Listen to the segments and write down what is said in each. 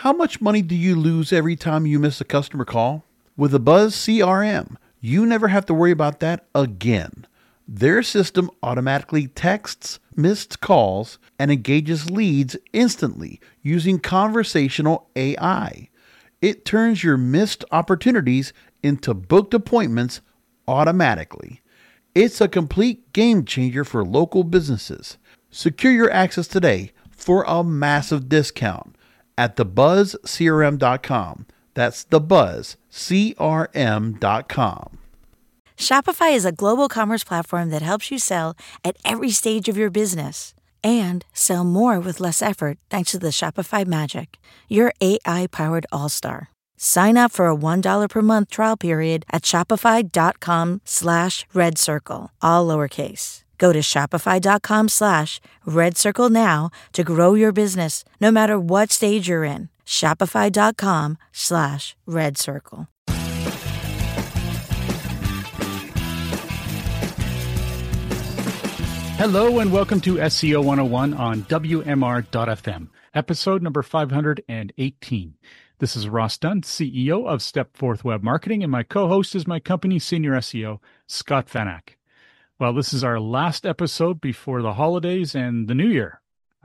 How much money do you lose every time you miss a customer call? With the Buzz CRM, you never have to worry about that again. Their system automatically texts missed calls and engages leads instantly using conversational AI. It turns your missed opportunities into booked appointments automatically. It's a complete game changer for local businesses. Secure your access today for a massive discount at thebuzzcrm.com. That's thebuzzcrm.com. Shopify is a global commerce platform that helps you sell at every stage of your business and sell more with less effort thanks to the Shopify Magic, your AI-powered all-star. Sign up for a $1 per month trial period at shopify.com/redcircle, all lowercase. Go to shopify.com/redcircle now to grow your business, no matter what stage you're in. Shopify.com/redcircle. Hello and welcome to SEO 101 on WMR.FM, episode number 518. This is Ross Dunn, CEO of Stepforth Web Marketing, and my co-host is my company's senior SEO, Scott Fanak. Well, this is our last episode before the holidays and the new year.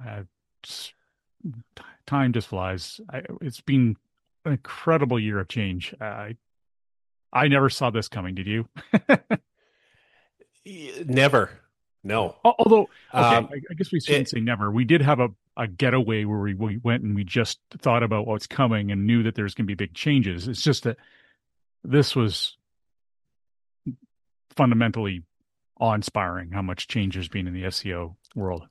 Time just flies. It's been an incredible year of change. I never saw this coming. Did you? Never. No. Although, okay, I guess we shouldn't say never. We did have a getaway where we went and we just thought about what's coming and knew that there's going to be big changes. It's just that this was fundamentally awe-inspiring how much change there's been in the SEO world.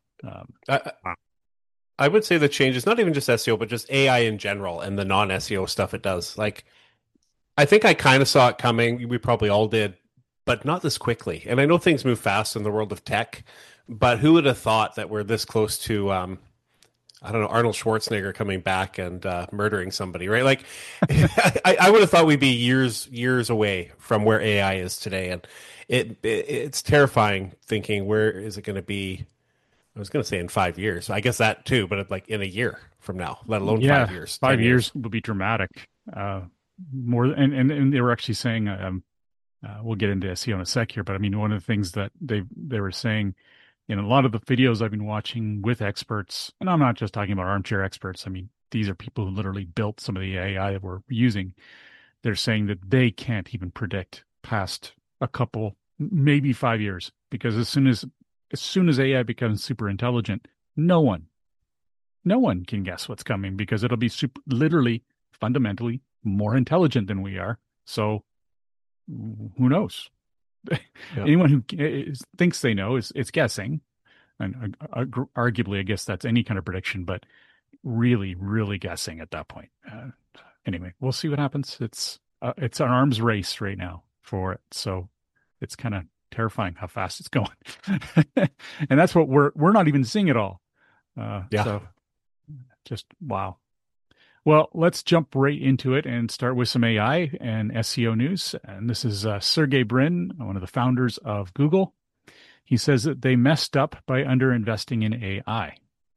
I would say the change is not even just SEO, but just AI in general and the non-SEO stuff it does. Like, I think I kind of saw it coming. We probably all did, but not this quickly. And I know things move fast in the world of tech, but who would have thought that we're this close to, I don't know, Arnold Schwarzenegger coming back and murdering somebody, right? Like, I would have thought we'd be years away from where AI is today. And it's terrifying thinking, where is it going to be? I was going to say in 5 years. I guess that too, but like in a year from now, let alone 5 years. 5 years will be dramatic. More, and they were actually saying, we'll get into SEO in a sec here, but I mean, one of the things that they were saying in a lot of the videos I've been watching with experts, and I'm not just talking about armchair experts. I mean, these are people who literally built some of the AI that we're using. They're saying that they can't even predict past a couple, maybe 5 years, because as soon as AI becomes super intelligent, no one can guess what's coming, because it'll be literally fundamentally more intelligent than we are. So who knows? Yeah. Anyone who thinks they know it's guessing, and arguably, I guess that's any kind of prediction, but really, really guessing at that point. Anyway, we'll see what happens. It's an arms race right now for it, so it's kind of terrifying how fast it's going, and that's what we're not even seeing it all. So just wow. Well, let's jump right into it and start with some AI and SEO news. And this is Sergey Brin, one of the founders of Google. He says that they messed up by underinvesting in AI.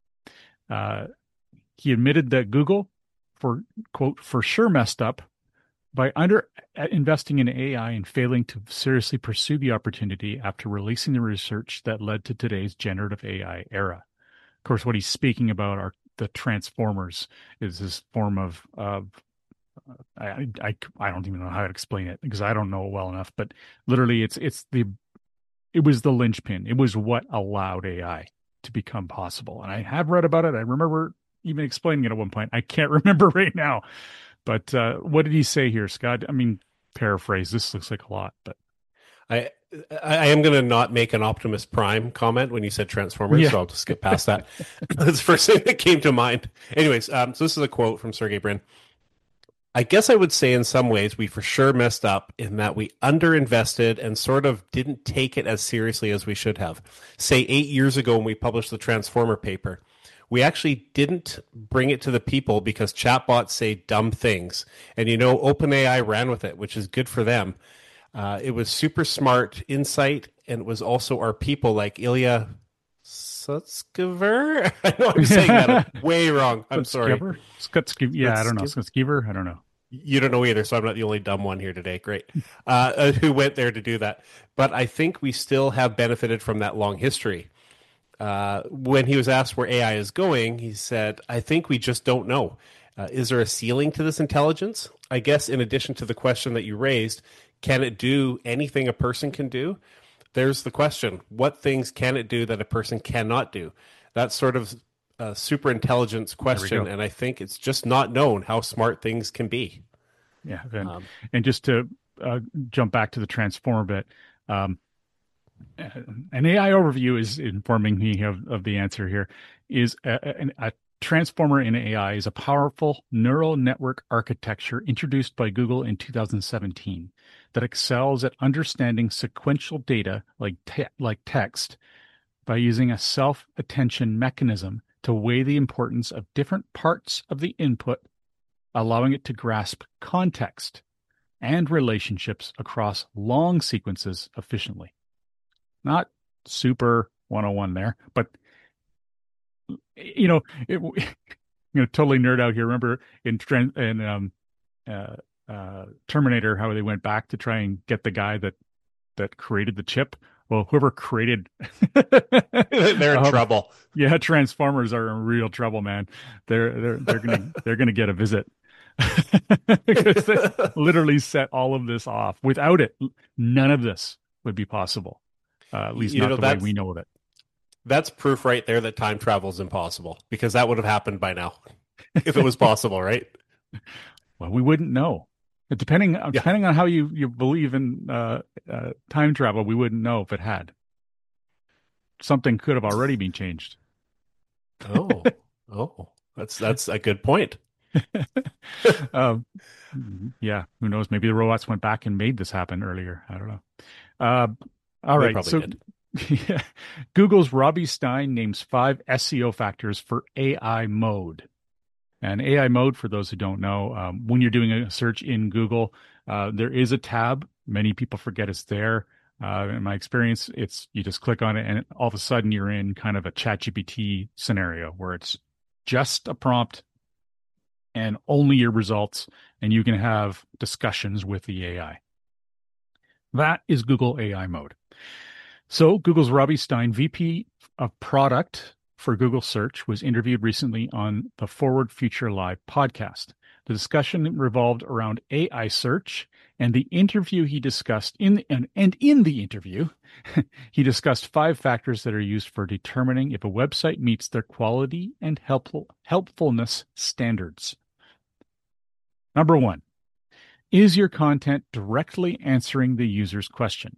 He admitted that Google, for sure messed up by underinvesting in AI and failing to seriously pursue the opportunity after releasing the research that led to today's generative AI era. Of course, what he's speaking about are the transformers, is this form of I don't even know how to explain it, because I don't know it well enough, but literally it was the linchpin. It was what allowed AI to become possible. And I have read about it. I remember even explaining it at one point. I can't remember right now, but what did he say here, Scott? I mean, paraphrase, this looks like a lot, but I am going to not make an Optimus Prime comment when you said Transformers, so I'll just skip past that. That's the first thing that came to mind. Anyways, so this is a quote from Sergey Brin. I guess I would say in some ways we for sure messed up in that we underinvested and sort of didn't take it as seriously as we should have. Say 8 years ago when we published the Transformer paper, we actually didn't bring it to the people because chatbots say dumb things. And OpenAI ran with it, which is good for them. It was super smart insight, and it was also our people like Ilya Sutskever? I know I'm saying that way wrong. I'm sorry. Yeah, I don't know. Sutskever? I don't know. You don't know either, so I'm not the only dumb one here today. Great. Who went there to do that. But I think we still have benefited from that long history. When he was asked where AI is going, he said, I think we just don't know. Is there a ceiling to this intelligence? I guess in addition to the question that you raised, can it do anything a person can do? There's the question. What things can it do that a person cannot do? That's sort of a super intelligence question, and I think it's just not known how smart things can be. Yeah, and just to jump back to the transformer bit, an AI overview is informing me of the answer here. Is a transformer in AI is a powerful neural network architecture introduced by Google in 2017 that excels at understanding sequential data like text by using a self-attention mechanism to weigh the importance of different parts of the input, allowing it to grasp context and relationships across long sequences efficiently. Not super 101 there, but totally nerd out here. Remember in Terminator, how they went back to try and get the guy that created the chip? Well, whoever created they're in trouble. Yeah, Transformers are in real trouble, man. They're gonna get a visit because they literally set all of this off. Without it, none of this would be possible. At least not the way we know of it. That's proof right there that time travel is impossible, because that would have happened by now if it was possible, right? Well, we wouldn't know. Depending on how you believe in time travel, we wouldn't know if it had. Something could have already been changed. Oh, that's a good point. Yeah, who knows? Maybe the robots went back and made this happen earlier. I don't know. All right, so yeah. Google's Robbie Stein names 5 SEO factors for AI mode. And AI mode, for those who don't know, when you're doing a search in Google, there is a tab. Many people forget it's there. In my experience, you just click on it and all of a sudden you're in kind of a ChatGPT scenario where it's just a prompt and only your results, and you can have discussions with the AI. That is Google AI mode. So Google's Robbie Stein, VP of Product for Google Search, was interviewed recently on the Forward Future Live podcast. The discussion revolved around AI search, and the interview he discussed in the interview, he discussed 5 factors that are used for determining if a website meets their quality and helpfulness standards. Number 1, is your content directly answering the user's question?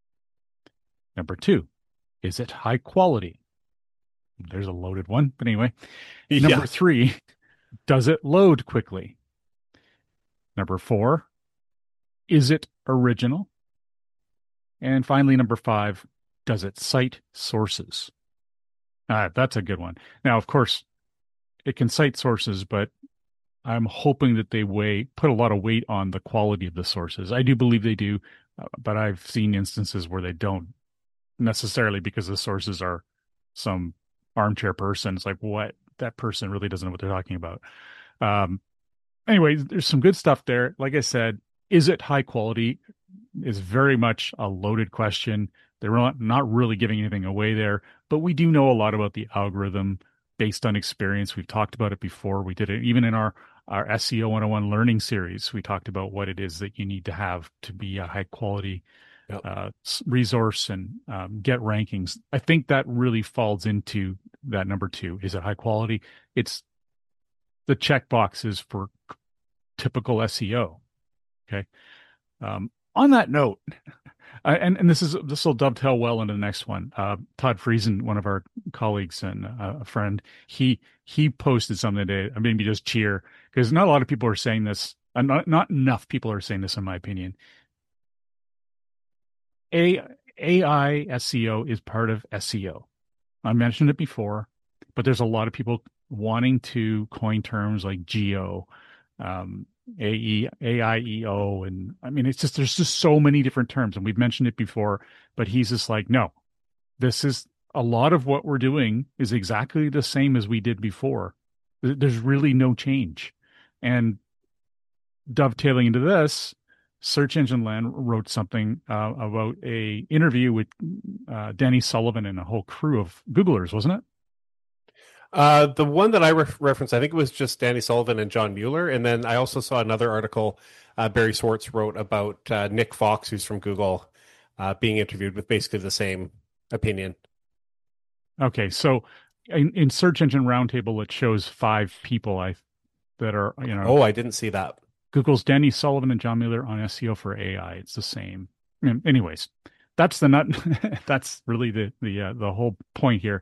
Number 2, is it high quality? There's a loaded one, but anyway. Yeah. Number 3, does it load quickly? Number 4, is it original? And finally, number 5, does it cite sources? That's a good one. Now, of course, it can cite sources, but I'm hoping that they put a lot of weight on the quality of the sources. I do believe they do, but I've seen instances where they don't necessarily, because the sources are some armchair person. It's like, what? That person really doesn't know what they're talking about. Anyway, there's some good stuff there. Like I said, is it high quality? Is very much a loaded question. They're not really giving anything away there, but we do know a lot about the algorithm based on experience. We've talked about it before. We did it even in our SEO 101 learning series. We talked about what it is that you need to have to be a high quality resource and get rankings. I think that really falls into that number 2. Is it high quality? It's the checkboxes for typical SEO. Okay. On that note, and this will dovetail well into the next one. Todd Friesen, one of our colleagues and a friend, he posted something today. I mean, just cheer, because not a lot of people are saying this. Not enough people are saying this, in my opinion. AI SEO is part of SEO. I mentioned it before, but there's a lot of people wanting to coin terms like geo, AIEO, and I mean, there's just so many different terms, and we've mentioned it before, but he's just like, no, this is a lot of what we're doing is exactly the same as we did before. There's really no change. And dovetailing into this, Search Engine Land wrote something about a interview with Danny Sullivan and a whole crew of Googlers, wasn't it? The one that I referenced, I think it was just Danny Sullivan and John Mueller. And then I also saw another article Barry Swartz wrote about Nick Fox, who's from Google, being interviewed with basically the same opinion. Okay, so in Search Engine Roundtable, it shows 5 people that are, Oh, I didn't see that. Google's Danny Sullivan and John Mueller on SEO for AI. It's the same. Anyways, that's the nut. That's really the whole point here.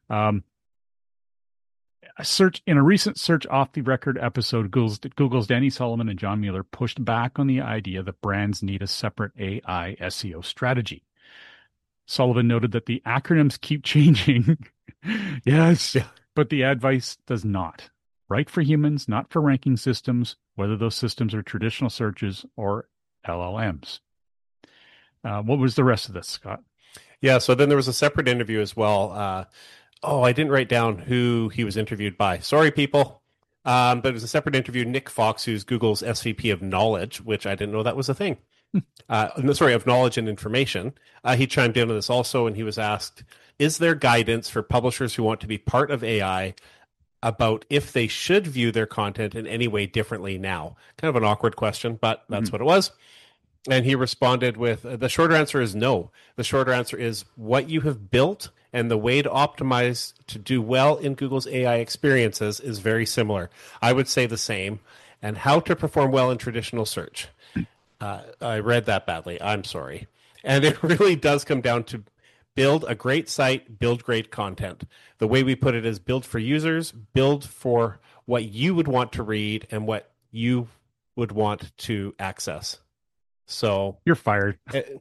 In a recent Search Off the Record episode, Google's Danny Sullivan and John Mueller pushed back on the idea that brands need a separate AI SEO strategy. Sullivan noted that the acronyms keep changing. Yes, Yeah. but the advice does not. Right for humans, not for ranking systems, whether those systems are traditional searches or LLMs. What was the rest of this, Scott? Yeah, so then there was a separate interview as well. I didn't write down who he was interviewed by. Sorry, people. But it was a separate interview. Nick Fox, who's Google's SVP of Knowledge, which I didn't know that was a thing. Of Knowledge and Information. He chimed in on this also, and he was asked, is there guidance for publishers who want to be part of AI about if they should view their content in any way differently now? Kind of an awkward question, but that's what it was. And he responded with, the shorter answer is no. The shorter answer is what you have built and the way to optimize to do well in Google's AI experiences is very similar. I would say the same. And how to perform well in traditional search. I read that badly. I'm sorry. And it really does come down to build a great site, build great content. The way we put it is build for users, build for what you would want to read and what you would want to access. So You're fired.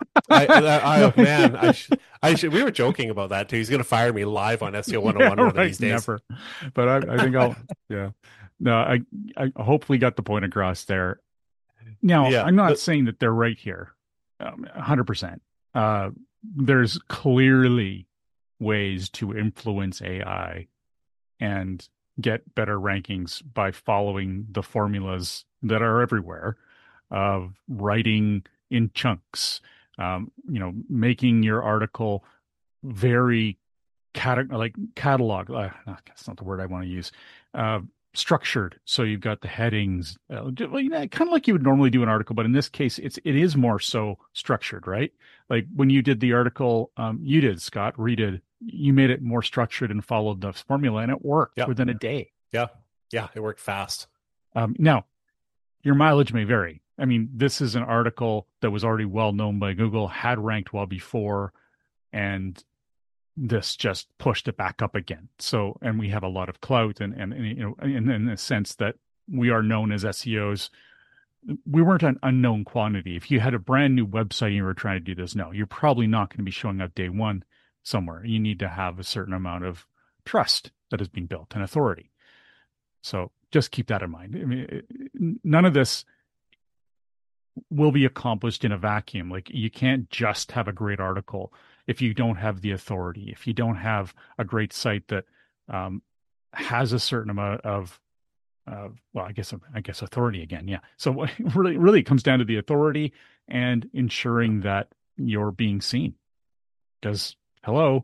I should. We were joking about that too. He's going to fire me live on SEO 101 one of these days. Never. But I think I'll. Yeah. No, I hopefully got the point across there. Now, Yeah, I'm not saying that they're right here, 100%. There's clearly ways to influence AI and get better rankings by following the formulas that are everywhere of writing in chunks, making your article very catalog. That's not the word I want to use. Structured, so you've got the headings, kind of like you would normally do an article, but in this case, it is more so structured, right? Like when you did the article, you did, Scott, you made it more structured and followed the formula, and it worked within a day. Yeah, it worked fast. Now, your mileage may vary. I mean, this is an article that was already well known by Google, had ranked well before, and this just pushed it back up again. So, and we have a lot of clout and in the sense that we are known as SEOs. We weren't an unknown quantity. If you had a brand new website and you were trying to do this, no, you're probably not going to be showing up day one somewhere. You need to have a certain amount of trust that has been built and authority. So just keep that in mind. I mean, none of this will be accomplished in a vacuum. Like you can't just have a great article if you don't have the authority, if you don't have a great site that has a certain amount of, I guess authority again. Yeah. So really it comes down to the authority and ensuring that you're being seen. Because hello,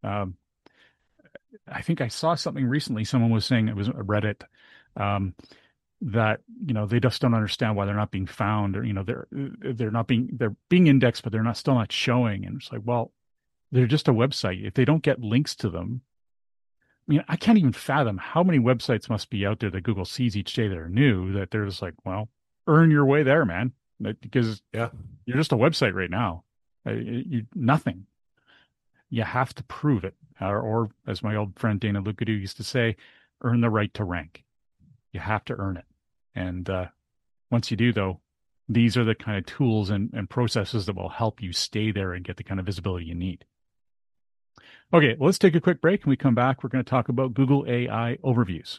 I think I saw something recently. Someone was saying, it was Reddit, that they just don't understand why they're not being found, or they're being indexed, but they're still not showing. And it's like, well, they're just a website. If they don't get links to them, I mean, I can't even fathom how many websites must be out there that Google sees each day that are new, that they're just like, well, earn your way there, man, because you're just a website right now. Nothing. You have to prove it, or as my old friend Dana Lukadu used to say, earn the right to rank. You have to earn it. And once you do, though, these are the kind of tools and processes that will help you stay there and get the kind of visibility you need. Okay, let's take a quick break. When we come back, we're going to talk about Google AI overviews.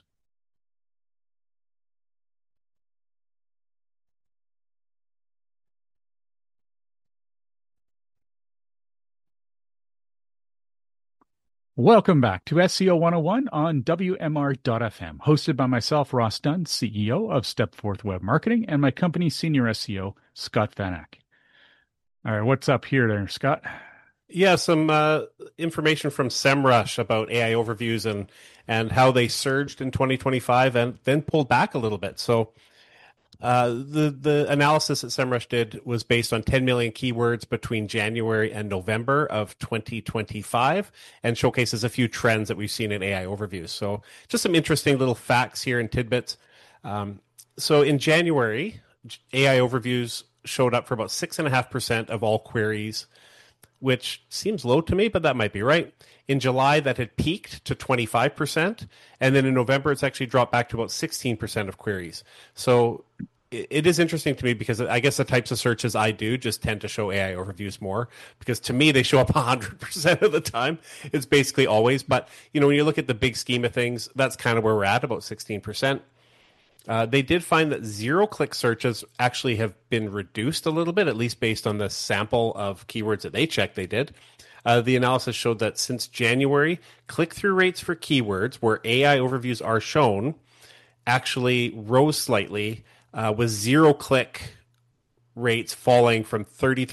Welcome back to SEO 101 on WMR.FM, hosted by myself, Ross Dunn, CEO of Stepforth Web Marketing, and my company's senior SEO, Scott Van Ack. All right, what's up here there, Scott? Yeah, some information from SEMrush about AI overviews and how they surged in 2025 and then pulled back a little bit. So the analysis that SEMrush did was based on 10 million keywords between January and November of 2025 and showcases a few trends that we've seen in AI overviews. So just some interesting little facts here and tidbits. So in January, AI overviews showed up for about 6.5% of all queries, which seems low to me, but that might be right. In July, that had peaked to 25%. And then in November, it's actually dropped back to about 16% of queries. So it is interesting to me because I guess the types of searches I do just tend to show AI overviews more because to me, they show up 100% of the time. It's basically always. But, when you look at the big scheme of things, that's kind of where we're at, about 16%. They did find that zero-click searches actually have been reduced a little bit, at least based on the sample of keywords that they checked they did. The analysis showed that since January, click-through rates for keywords where AI overviews are shown actually rose slightly, with zero-click rates falling from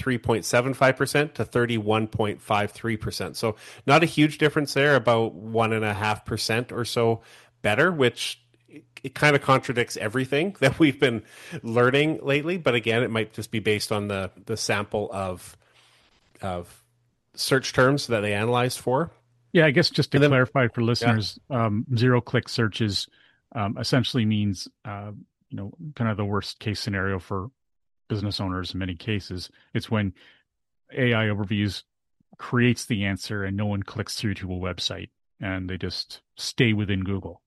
33.75% to 31.53%. So not a huge difference there, about 1.5% or so better, which it kind of contradicts everything that we've been learning lately. But again, it might just be based on the sample of search terms that they analyzed for. Yeah, I guess just to clarify for listeners, zero-click searches essentially means, kind of the worst case scenario for business owners in many cases. It's when AI overviews creates the answer and no one clicks through to a website and they just stay within Google.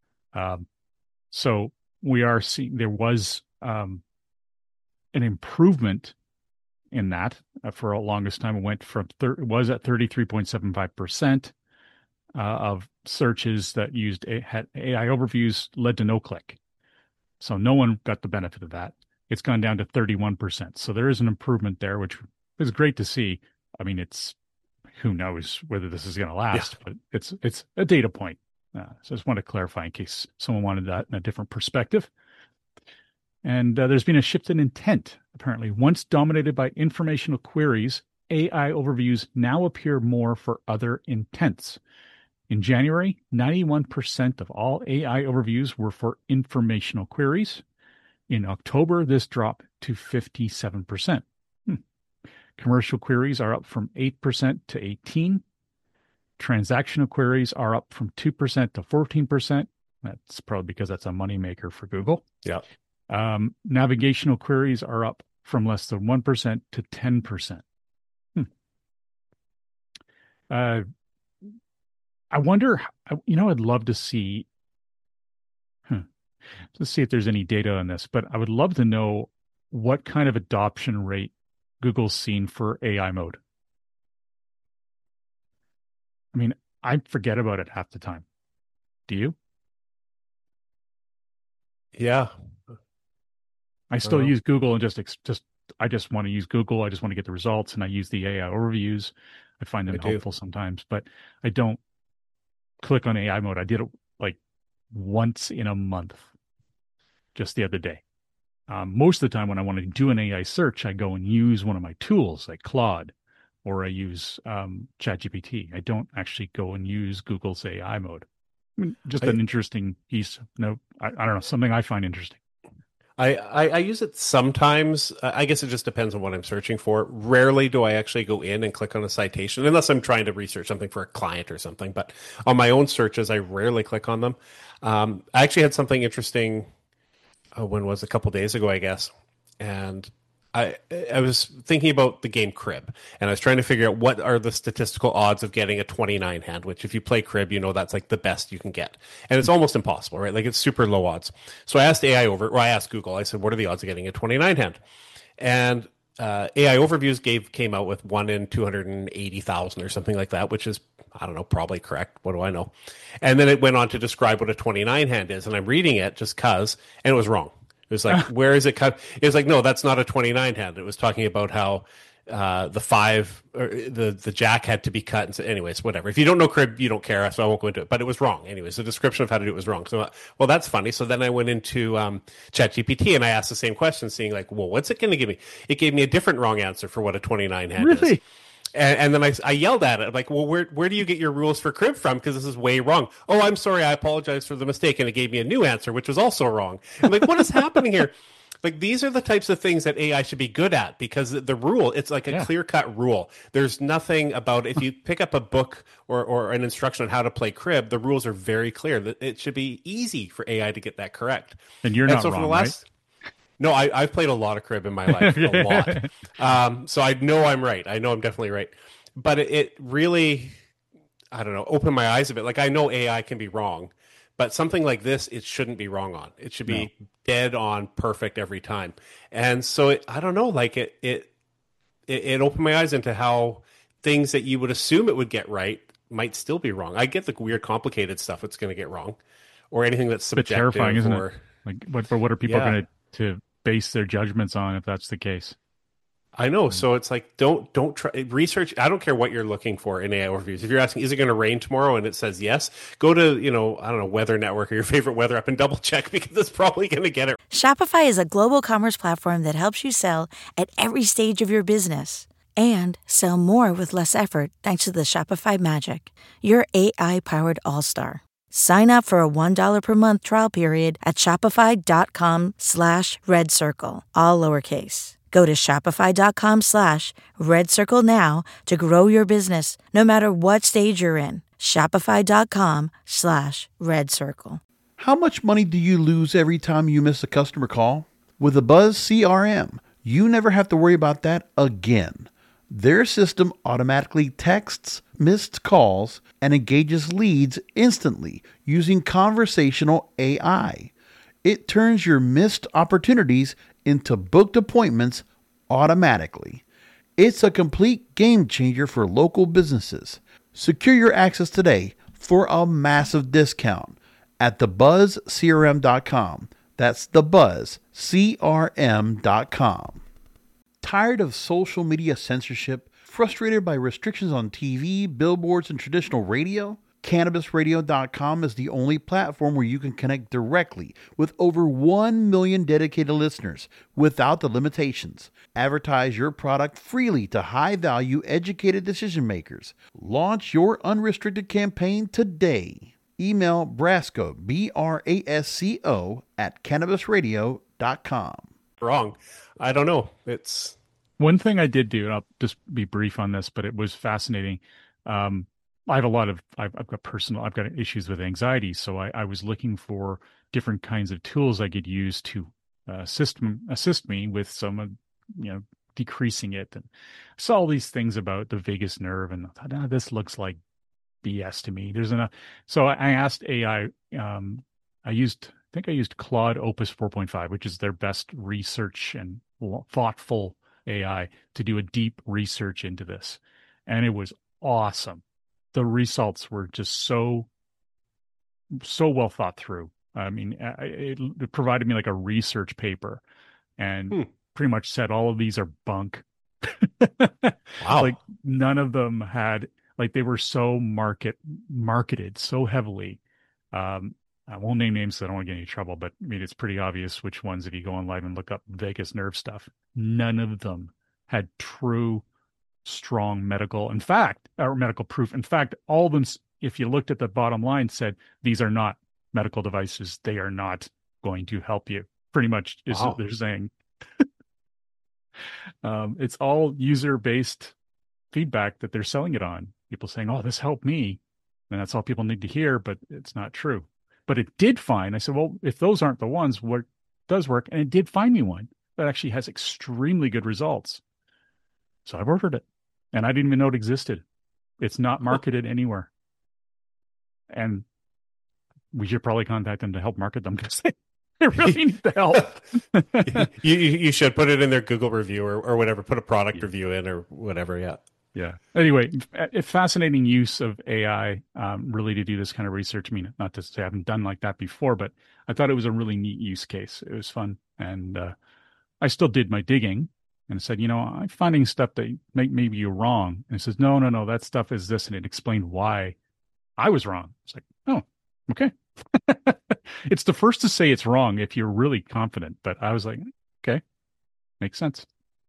So we are seeing there was an improvement in that for a longest time. It went from it was at 33.75% of searches that had AI overviews led to no click. So no one got the benefit of that. It's gone down to 31%. So there is an improvement there, which is great to see. I mean, who knows whether this is going to last, but it's a data point. So I just want to clarify in case someone wanted that in a different perspective. And there's been a shift in intent, apparently. Once dominated by informational queries, AI overviews now appear more for other intents. In January, 91% of all AI overviews were for informational queries. In October, this dropped to 57%. Commercial queries are up from 8% to 18%. Transactional queries are up from 2% to 14%. That's probably because that's a moneymaker for Google. Yeah. Navigational queries are up from less than 1% to 10%. I wonder, I'd love to see, let's see if there's any data on this, but I would love to know what kind of adoption rate Google's seen for AI mode. I mean, I forget about it half the time. Do you? Yeah. I still use Google and I just want to use Google. I just want to get the results, and I use the AI overviews. I find them helpful sometimes, but I don't click on AI mode. I did it like once in a month, just the other day. Most of the time when I want to do an AI search, I go and use one of my tools like Claude, or I use ChatGPT. I don't actually go and use Google's AI mode. I mean, just an interesting piece. No, I don't know, something I find interesting. I use it sometimes. I guess it just depends on what I'm searching for. Rarely do I actually go in and click on a citation, unless I'm trying to research something for a client or something. But on my own searches, I rarely click on them. I actually had something interesting. When was it? A couple days ago, I guess. And I was thinking about the game Crib, and I was trying to figure out what are the statistical odds of getting a 29 hand, which if you play Crib, that's like the best you can get. And it's almost impossible, right? Like it's super low odds. So I asked I asked Google, I said, what are the odds of getting a 29 hand? And AI Overviews came out with 1 in 280,000 or something like that, which is, I don't know, probably correct. What do I know? And then it went on to describe what a 29 hand is. And I'm reading it just because, and it was wrong. It was like, where is it cut? It was like, no, that's not a 29 hand. It was talking about how the five or the jack had to be cut. And so, anyways, whatever. If you don't know crib, you don't care. So I won't go into it. But it was wrong. Anyways, the description of how to do it was wrong. So, well, that's funny. So then I went into ChatGPT and I asked the same question, seeing like, well, what's it going to give me? It gave me a different wrong answer for what a 29 hand is. Really? And then I yelled at it. I'm like, well, where do you get your rules for crib from? Because this is way wrong. Oh, I'm sorry. I apologize for the mistake. And it gave me a new answer, which was also wrong. I'm like, what is happening here? Like, these are the types of things that AI should be good at, because the rule, it's like a clear-cut rule. There's nothing about, if you pick up a book or an instruction on how to play crib, the rules are very clear. It should be easy for AI to get that correct. And you're not wrong, right? No, I've played a lot of crib in my life, a lot. So I know I'm right. I know I'm definitely right. But it really, I don't know, opened my eyes a bit. Like, I know AI can be wrong, but something like this, it shouldn't be wrong on. It should be dead on, perfect every time. And so I don't know, like it opened my eyes into how things that you would assume it would get right might still be wrong. I get the weird, complicated stuff it's going to get wrong, or anything that's subjective. It's terrifying, isn't it? Like, what are people going to base their judgments on if that's the case? I know. So it's like, don't try research. I don't care what you're looking for in AI overviews. If you're asking, is it going to rain tomorrow? And it says yes, go to, I don't know, Weather Network or your favorite weather app and double check, because it's probably going to get it. Shopify is a global commerce platform that helps you sell at every stage of your business and sell more with less effort thanks to the Shopify Magic, your AI-powered all-star. Sign up for a $1 per month trial period at shopify.com/redcircle, all lowercase. Go to shopify.com/redcircle now to grow your business, no matter what stage you're in. Shopify.com/redcircle. How much money do you lose every time you miss a customer call? With the Buzz CRM, you never have to worry about that again. Their system automatically texts missed calls and engages leads instantly using conversational AI. It turns your missed opportunities into booked appointments automatically. It's a complete game changer for local businesses. Secure your access today for a massive discount at thebuzzcrm.com. That's thebuzzcrm.com. Tired of social media censorship? Frustrated by restrictions on TV, billboards, and traditional radio? CannabisRadio.com is the only platform where you can connect directly with over 1 million dedicated listeners without the limitations. Advertise your product freely to high-value, educated decision makers. Launch your unrestricted campaign today. Email Brasco, Brasco, at CannabisRadio.com. Wrong. I don't know. It's one thing I did do, and I'll just be brief on this, but it was fascinating. I have I've got issues with anxiety. So I was looking for different kinds of tools I could use to assist me with some, decreasing it. And I saw all these things about the vagus nerve, and I thought, this looks like BS to me. There's enough. So I asked AI, I think I used Claude Opus 4.5, which is their best research and thoughtful AI, to do a deep research into this. And it was awesome. The results were just so well thought through. I mean, it provided me like a research paper, and pretty much said all of these are bunk. Wow. Like, none of them had, like, they were so marketed so heavily. I won't name names so I don't want to get any trouble, but I mean, it's pretty obvious which ones, if you go online and look up vagus nerve stuff, none of them had true, strong medical proof. In fact, all of them, if you looked at the bottom line, said these are not medical devices. They are not going to help you. Pretty much is what they're saying. It's all user-based feedback that they're selling it on. People saying, "Oh, this helped me," and that's all people need to hear. But it's not true. But it did find. I said, "Well, if those aren't the ones, what does work?" And it did find me one that actually has extremely good results. So I've ordered it, and I didn't even know it existed. It's not marketed anywhere, and we should probably contact them to help market them, because they really need the help. you should put it in their Google review or whatever. Put a product review in or whatever. Yeah. Yeah. Anyway, a fascinating use of AI, really, to do this kind of research. I mean, not to say I haven't done like that before, but I thought it was a really neat use case. It was fun. And I still did my digging, and said, I'm finding stuff that maybe you're wrong. And it says, no, that stuff is this. And it explained why I was wrong. It's like, oh, okay. It's the first to say it's wrong if you're really confident. But I was like, okay, makes sense.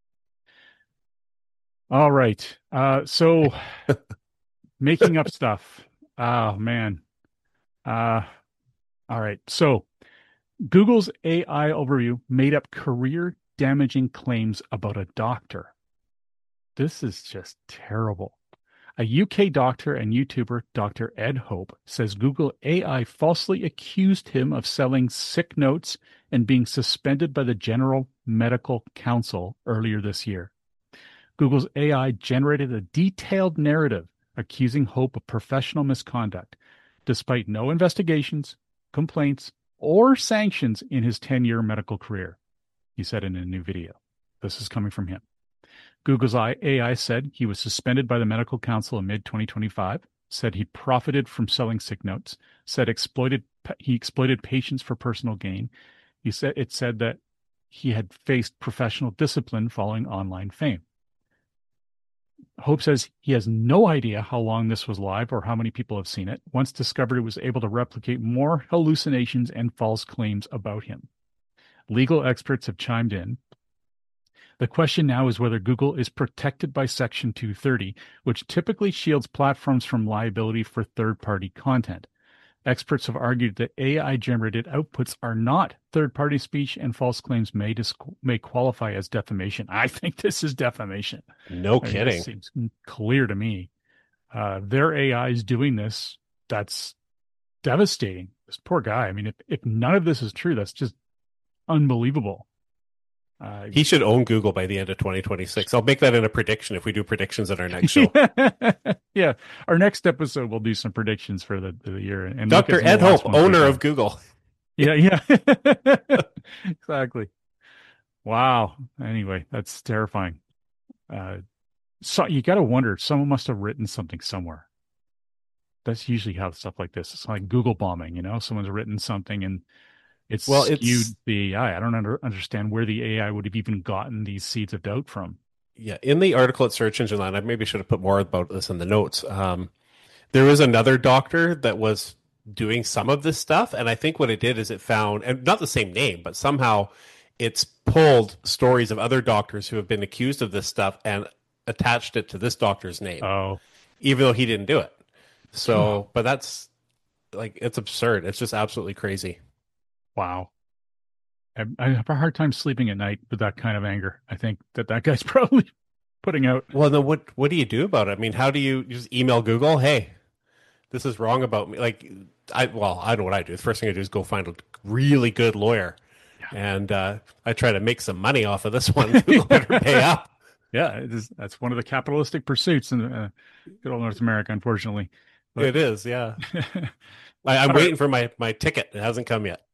All right. So making up stuff. Oh, man. All right. So Google's AI overview made up career damaging claims about a doctor. This is just terrible. A UK doctor and YouTuber, Dr. Ed Hope, says Google AI falsely accused him of selling sick notes and being suspended by the General Medical Council earlier this year. Google's AI generated a detailed narrative accusing Hope of professional misconduct, despite no investigations, complaints, or sanctions in his 10-year medical career, he said in a new video. This is coming from him. Google's AI said he was suspended by the Medical Council in mid-2025, said he profited from selling sick notes, said he exploited patients for personal gain. It said that he had faced professional discipline following online fame. Hope says he has no idea how long this was live or how many people have seen it. Once discovered, it was able to replicate more hallucinations and false claims about him. Legal experts have chimed in. The question now is whether Google is protected by Section 230, which typically shields platforms from liability for third-party content. Experts have argued that AI-generated outputs are not third-party speech and false claims may qualify as defamation. I think this is defamation. No kidding. That seems clear to me. Their AI is doing this. That's devastating. This poor guy. I mean, if none of this is true, that's just unbelievable. He should own Google by the end of 2026. I'll make that in a prediction if we do predictions at our next show. Yeah. Our next episode, we'll do some predictions for the year. And Dr. Ed Hope, owner of Google. Yeah. Exactly. Wow. Anyway, that's terrifying. So you got to wonder, someone must have written something somewhere. That's usually how stuff like this. It's like Google bombing, someone's written something and it's skewed the AI. I don't understand where the AI would have even gotten these seeds of doubt from. Yeah, in the article at Search Engine Land, I maybe should have put more about this in the notes. There was another doctor that was doing some of this stuff, and I think what it did is it found, and not the same name, but somehow it's pulled stories of other doctors who have been accused of this stuff and attached it to this doctor's name. Oh. Even though he didn't do it. So, but that's, it's absurd. It's just absolutely crazy. Wow. I have a hard time sleeping at night with that kind of anger. I think that guy's probably putting out. Well, then what do you do about it? I mean, how do you just email Google? Hey, this is wrong about me. I know what I do. The first thing I do is go find a really good lawyer. Yeah. And I try to make some money off of this one. Google better pay up. Yeah, that's one of the capitalistic pursuits in good old North America, unfortunately. But it is, yeah. I'm waiting for my ticket. It hasn't come yet.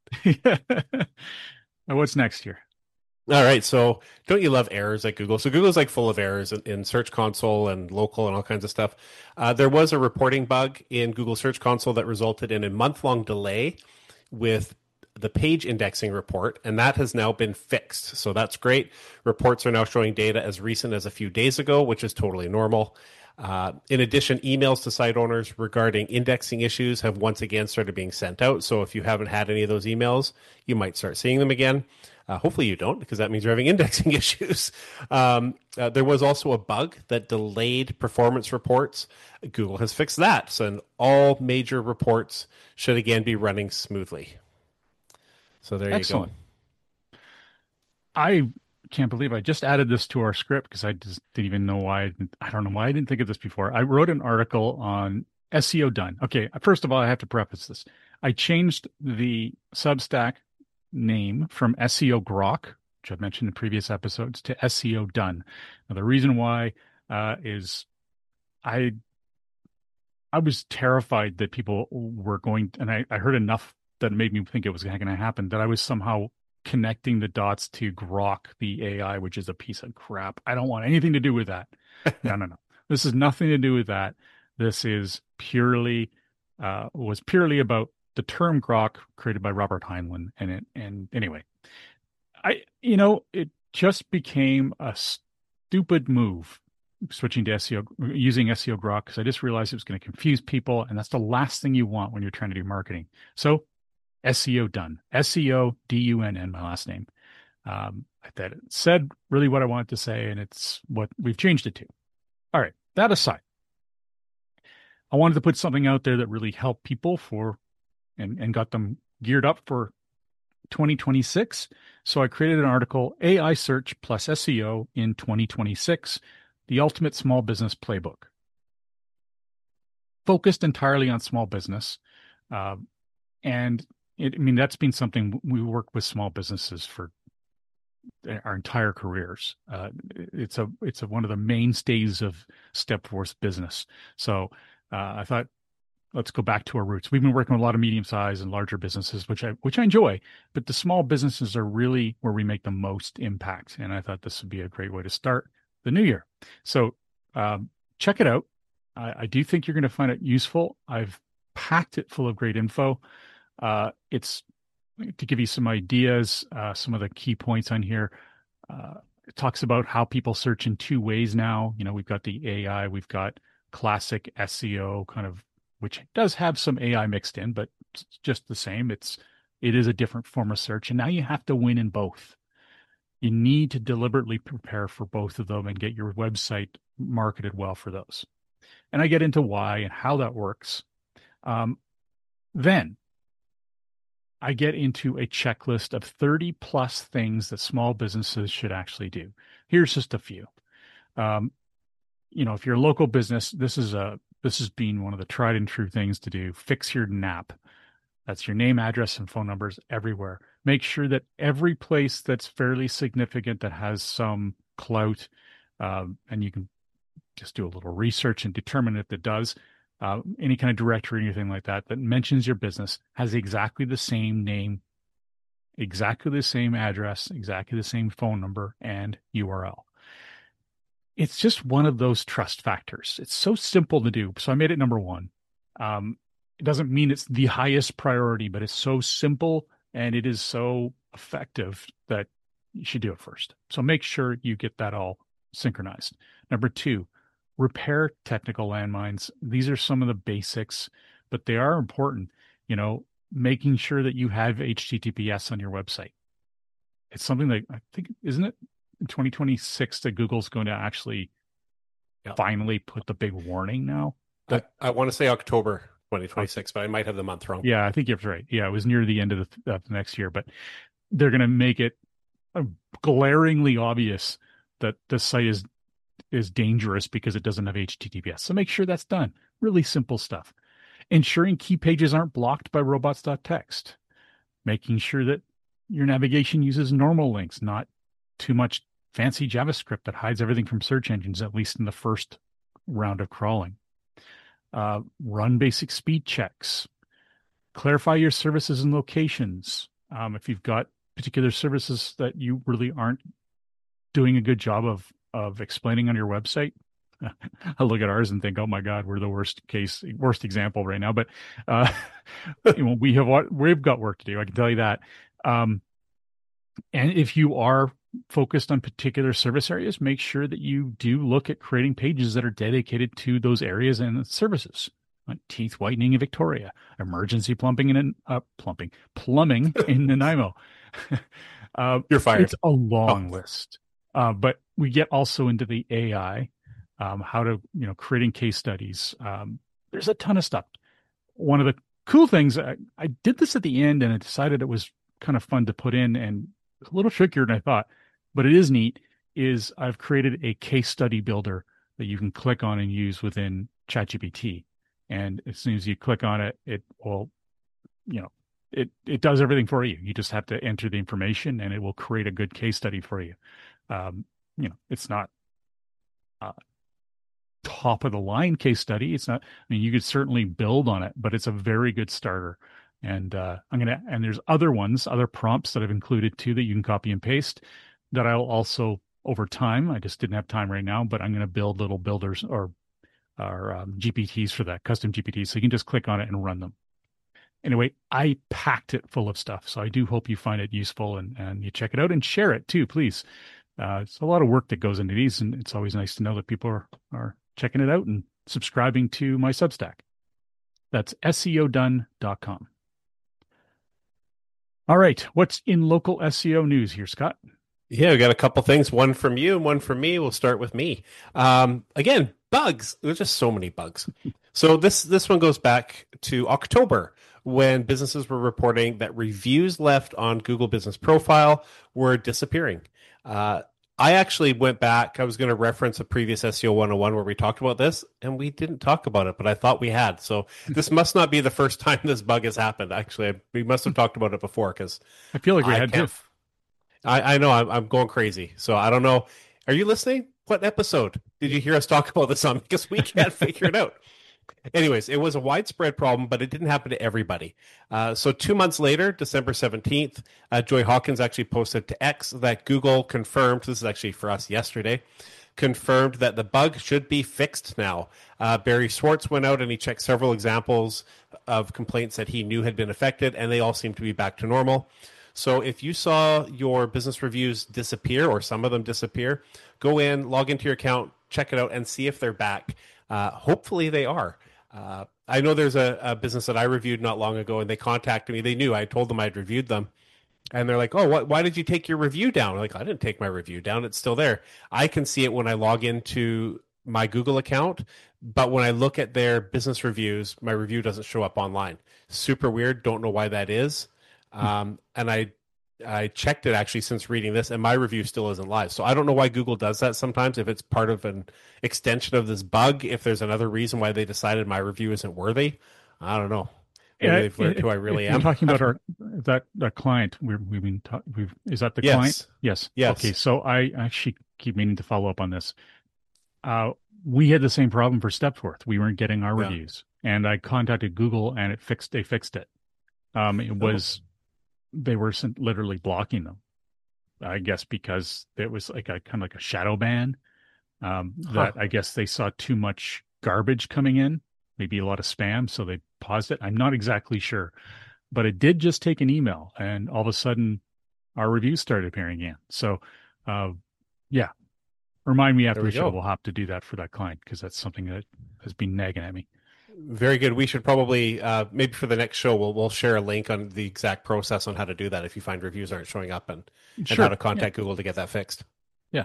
What's next here? All right. So don't you love errors at Google? So Google's full of errors in Search Console and local and all kinds of stuff. There was a reporting bug in Google Search Console that resulted in a month-long delay with the page indexing report, and that has now been fixed. So that's great. Reports are now showing data as recent as a few days ago, which is totally normal. In addition, emails to site owners regarding indexing issues have once again started being sent out. So if you haven't had any of those emails, you might start seeing them again. Hopefully you don't, because that means you're having indexing issues. There was also a bug that delayed performance reports. Google has fixed that. So all major reports should again be running smoothly. So there Excellent. You go. I can't believe I just added this to our script because I just didn't even know why. I don't know why I didn't think of this before. I wrote an article on SEO Done. Okay, first of all, I have to preface this. I changed the Substack name from SEO Grok, which I've mentioned in previous episodes, to SEO Done. Now, the reason why is I was terrified that people were going, and I heard enough that made me think it was going to happen, that I was somehow connecting the dots to Grok, the AI, which is a piece of crap. I don't want anything to do with that. No. This has nothing to do with that. This is was purely about the term Grok created by Robert Heinlein. And anyway, it just became a stupid move switching to SEO, using SEO Grok, because I just realized it was going to confuse people, and that's the last thing you want when you're trying to do marketing. So SEO done. SEO DUNN, my last name. That said really what I wanted to say, and it's what we've changed it to. All right, that aside, I wanted to put something out there that really helped people and got them geared up for 2026. So I created an article, AI Search plus SEO in 2026, the ultimate small business playbook. Focused entirely on small business. That's been something we work with small businesses for our entire careers. It's one of the mainstays of Stepforth's business. So I thought, let's go back to our roots. We've been working with a lot of medium-sized and larger businesses, which I enjoy, but the small businesses are really where we make the most impact. And I thought this would be a great way to start the new year. So check it out. I do think you're going to find it useful. I've packed it full of great info. It's to give you some ideas, some of the key points on here. It talks about how people search in two ways now. We've got the AI, we've got classic SEO kind of, which does have some AI mixed in, but it's just the same. It is a different form of search. And now you have to win in both. You need to deliberately prepare for both of them and get your website marketed well for those. And I get into why and how that works. Then I get into a checklist of 30 plus things that small businesses should actually do. Here's just a few. If you're a local business, this has been one of the tried and true things to do. Fix your NAP. That's your name, address, and phone numbers everywhere. Make sure that every place that's fairly significant, that has some clout, and you can just do a little research and determine if it does, any kind of directory or anything like that mentions your business, has exactly the same name, exactly the same address, exactly the same phone number and URL. It's just one of those trust factors. It's so simple to do. So I made it number one. It doesn't mean it's the highest priority, but it's so simple and it is so effective that you should do it first. So make sure you get that all synchronized. Number two, repair technical landmines. These are some of the basics, but they are important. Making sure that you have HTTPS on your website. It's something that I think, isn't it in 2026 that Google's going to actually finally put the big warning now? I want to say October 2026, but I might have the month wrong. Yeah, I think you're right. Yeah, it was near the end of the next year, but they're going to make it glaringly obvious that the site is dangerous because it doesn't have HTTPS. So make sure that's done. Really simple stuff. Ensuring key pages aren't blocked by robots.txt. Making sure that your navigation uses normal links, not too much fancy JavaScript that hides everything from search engines, at least in the first round of crawling. Run basic speed checks. Clarify your services and locations. If you've got particular services that you really aren't doing a good job of explaining on your website, I look at ours and think, oh my God, we're the worst example right now. But we've got work to do. I can tell you that. And if you are focused on particular service areas, make sure that you do look at creating pages that are dedicated to those areas and services. Like teeth whitening in Victoria, emergency plumbing in Nanaimo. You're fired. It's a long list. But we get also into the AI, how to, creating case studies. There's a ton of stuff. One of the cool things, I did this at the end and I decided it was kind of fun to put in and a little trickier than I thought, but it is neat, is I've created a case study builder that you can click on and use within ChatGPT. And as soon as you click on it, it will, it does everything for you. You just have to enter the information and it will create a good case study for you. It's not top of the line case study. It's not, you could certainly build on it, but it's a very good starter. And and there's other prompts that I've included too that you can copy and paste that I'll also over time, I just didn't have time right now, but I'm going to build little builders or GPTs for that, custom GPTs. So you can just click on it and run them. Anyway, I packed it full of stuff. So I do hope you find it useful and you check it out and share it too, please. It's a lot of work that goes into these, and it's always nice to know that people are checking it out and subscribing to my Substack. That's SEOdone.com. All right. What's in local SEO news here, Scott? Yeah, we got a couple things. One from you and one from me. We'll start with me. Again, bugs. There's just so many bugs. So this one goes back to October when businesses were reporting that reviews left on Google Business Profile were disappearing. I actually went back. I was going to reference a previous SEO 101 where we talked about this, and we didn't talk about it, but I thought we had. So this must not be the first time this bug has happened. Actually, we must have talked about it before because I feel like we had to. I know I'm going crazy. So I don't know. Are you listening? What episode did you hear us talk about this on? Because we can't figure it out. Anyways, it was a widespread problem, but it didn't happen to everybody. So 2 months later, December 17th, Joy Hawkins actually posted to X that Google confirmed, this is actually for us yesterday, confirmed that the bug should be fixed now. Barry Schwartz went out and he checked several examples of complaints that he knew had been affected, and they all seem to be back to normal. So if you saw your business reviews disappear or some of them disappear, go in, log into your account, check it out, and see if they're back. Hopefully they are. I know there's a business that I reviewed not long ago, and they contacted me. They knew I told them I'd reviewed them. And they're like, oh, why did you take your review down? I'm like, I didn't take my review down. It's still there. I can see it when I log into my Google account, but when I look at their business reviews, my review doesn't show up online. Super weird. Don't know why that is. And I checked it actually since reading this, and my review still isn't live. So I don't know why Google does that sometimes, if it's part of an extension of this bug, if there's another reason why they decided my review isn't worthy. I don't know. Maybe they've learned who I really am. We're talking about that client. Is that the client? Yes. Okay. So I actually keep meaning to follow up on this. We had the same problem for Stepforth. We weren't getting our reviews, and I contacted Google, and they fixed it. They were literally blocking them, I guess, because it was like kind of like a shadow ban. That I guess they saw too much garbage coming in, maybe a lot of spam, so they paused it. I'm not exactly sure, but it did just take an email, and all of a sudden, our reviews started appearing again. So, yeah, remind me after the show. We'll have to do that for that client because that's something that has been nagging at me. Very good. We should probably, maybe for the next show, we'll share a link on the exact process on how to do that if you find reviews aren't showing up and how to contact Google to get that fixed. Yeah.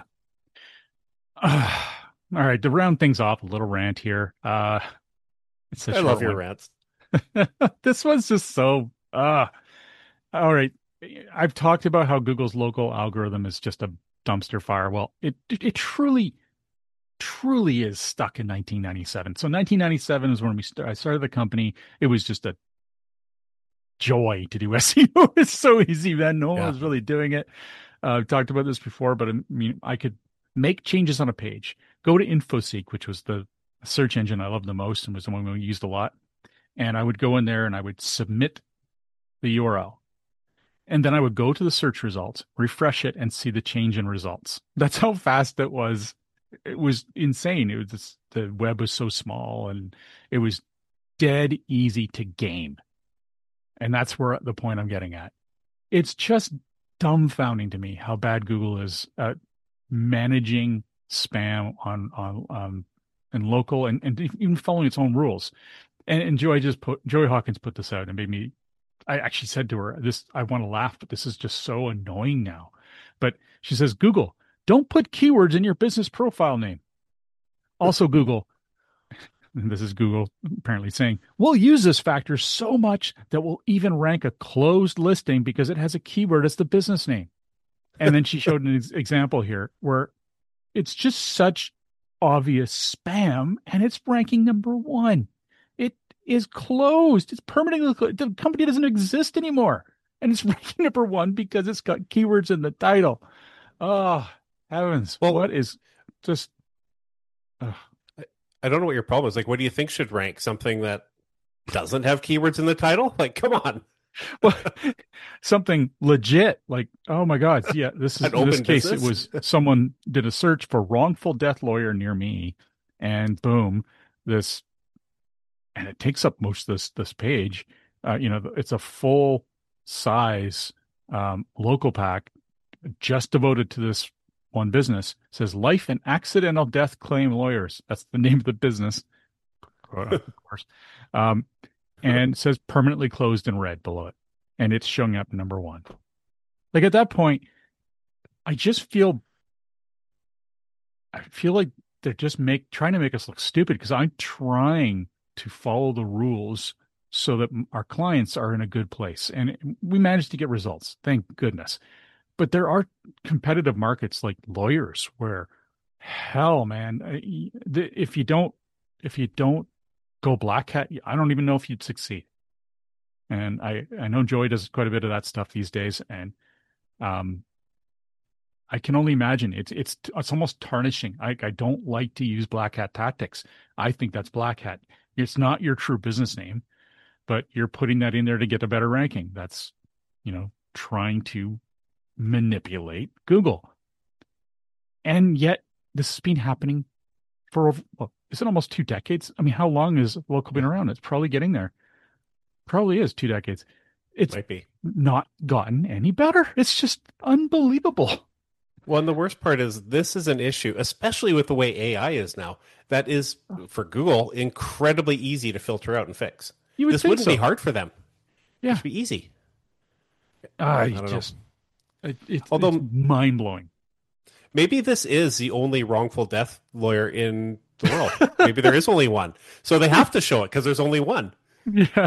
All right. To round things off, a little rant here. I love your rants. This one's just so, all right. I've talked about how Google's local algorithm is just a dumpster fire. Well, it truly is stuck in 1997. So 1997 is when I started the company. It was just a joy to do SEO. It's so easy, man. No one was really doing it. I've talked about this before, but I mean, I could make changes on a page, go to InfoSeek, which was the search engine I loved the most and was the one we used a lot. And I would go in there and I would submit the URL. And then I would go to the search results, refresh it, and see the change in results. That's how fast it was. It was insane. The web was so small, and it was dead easy to game. And that's where the point I'm getting at. It's just dumbfounding to me how bad Google is at managing spam on and local and even following its own rules. And Joy Hawkins put this out and made me. I actually said to her, I want to laugh, but this is just so annoying now. But she says, Google, don't put keywords in your business profile name. Also, Google, and this is Google apparently saying, we'll use this factor so much that we'll even rank a closed listing because it has a keyword as the business name. And then she showed an example here where it's just such obvious spam and it's ranking number 1. It is closed. It's permanently, the company doesn't exist anymore. And it's ranking number 1 because it's got keywords in the title. Oh, heavens. Well, what is just... I don't know what your problem is. Like, what do you think should rank? Something that doesn't have keywords in the title? Like, come on. Well, something legit. Like, oh my God. Yeah, this is in this case, it was someone did a search for wrongful death lawyer near me, and boom, and it takes up most of this page. It's a full size local pack just devoted to this one business. It says Life and Accidental Death Claim Lawyers. That's the name of the business, of course. And it says permanently closed in red below it. And it's showing up number one. Like at that point, I feel like they're just trying to make us look stupid because I'm trying to follow the rules so that our clients are in a good place. And we managed to get results. Thank goodness. But there are competitive markets like lawyers where, hell, man, if you don't go black hat, I don't even know if you'd succeed. And I know Joey does quite a bit of that stuff these days, and I can only imagine it's almost tarnishing. I don't like to use black hat tactics. I think that's black hat. It's not your true business name, but you're putting that in there to get a better ranking. That's, trying to manipulate Google. And yet this has been happening for, is it almost 2 decades? I mean, how long has local been around? It's probably getting there. Probably is 2 decades. It's Might be. Not gotten any better. It's just unbelievable. Well, and the worst part is this is an issue, especially with the way AI is now, that is, for Google, incredibly easy to filter out and fix. This wouldn't be hard for them. Yeah. It should be easy. It's mind-blowing. Maybe this is the only wrongful death lawyer in the world. Maybe there is only one. So they have to show it because there's only one. Yeah.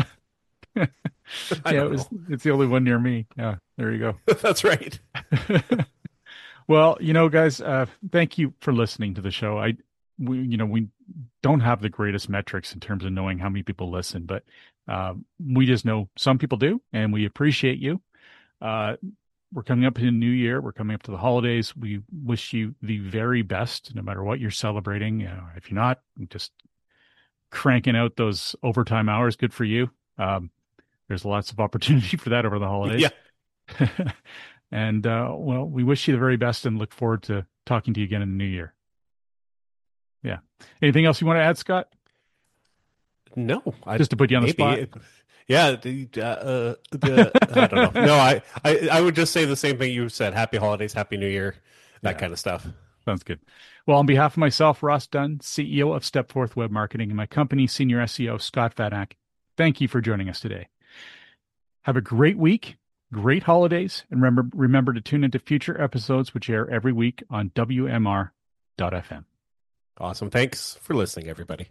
It's the only one near me. Yeah, there you go. That's right. Well, guys, thank you for listening to the show. We don't have the greatest metrics in terms of knowing how many people listen, but we just know some people do, and we appreciate you. We're coming up in the new year. We're coming up to the holidays. We wish you the very best, no matter what you're celebrating. If you're not, just cranking out those overtime hours. Good for you. There's lots of opportunity for that over the holidays. Yeah. And, we wish you the very best and look forward to talking to you again in the new year. Yeah. Anything else you want to add, Scott? No. Just to put you on the spot? Yeah. I don't know. No, I would just say the same thing you said. Happy holidays, happy new year, that kind of stuff. Sounds good. Well, on behalf of myself, Ross Dunn, CEO of Stepforth Web Marketing, and my company, Senior SEO, Scott Vadak, thank you for joining us today. Have a great week. Great holidays, and remember to tune into future episodes which air every week on WMR.fm. Awesome. Thanks for listening, everybody.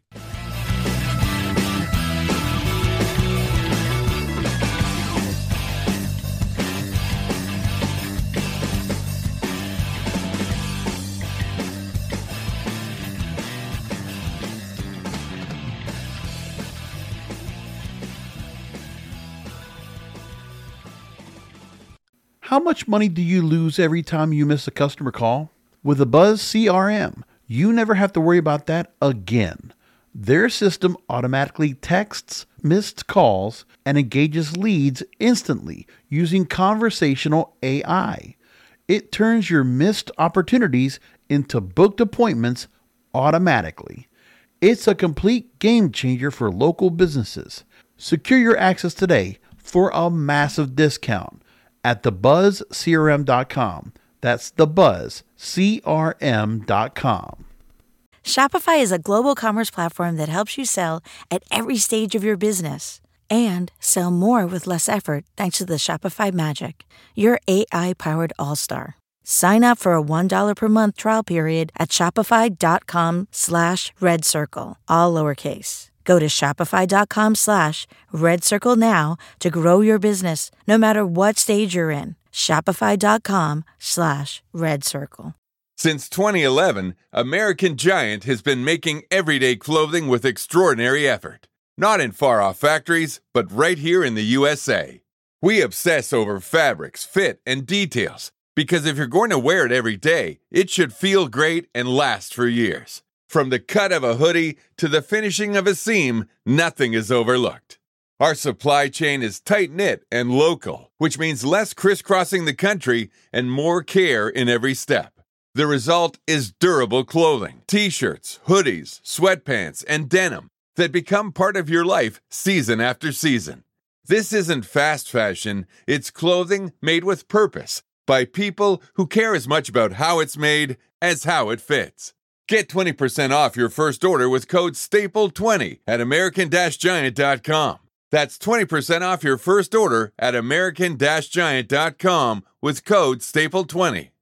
How much money do you lose every time you miss a customer call? With the Buzz CRM, you never have to worry about that again. Their system automatically texts missed calls and engages leads instantly using conversational AI. It turns your missed opportunities into booked appointments automatically. It's a complete game changer for local businesses. Secure your access today for a massive discount at thebuzzcrm.com. That's thebuzzcrm.com. Shopify is a global commerce platform that helps you sell at every stage of your business and sell more with less effort thanks to the Shopify Magic, your AI-powered all-star. Sign up for a $1 per month trial period at shopify.com/redcircle, all lowercase. Go to shopify.com/redcircle now to grow your business, no matter what stage you're in. Shopify.com/redcircle. Since 2011, American Giant has been making everyday clothing with extraordinary effort. Not in far-off factories, but right here in the USA. We obsess over fabrics, fit, and details, because if you're going to wear it every day, it should feel great and last for years. From the cut of a hoodie to the finishing of a seam, nothing is overlooked. Our supply chain is tight-knit and local, which means less crisscrossing the country and more care in every step. The result is durable clothing, t-shirts, hoodies, sweatpants, and denim that become part of your life season after season. This isn't fast fashion, it's clothing made with purpose by people who care as much about how it's made as how it fits. Get 20% off your first order with code STAPLE20 at American-Giant.com. That's 20% off your first order at American-Giant.com with code STAPLE20.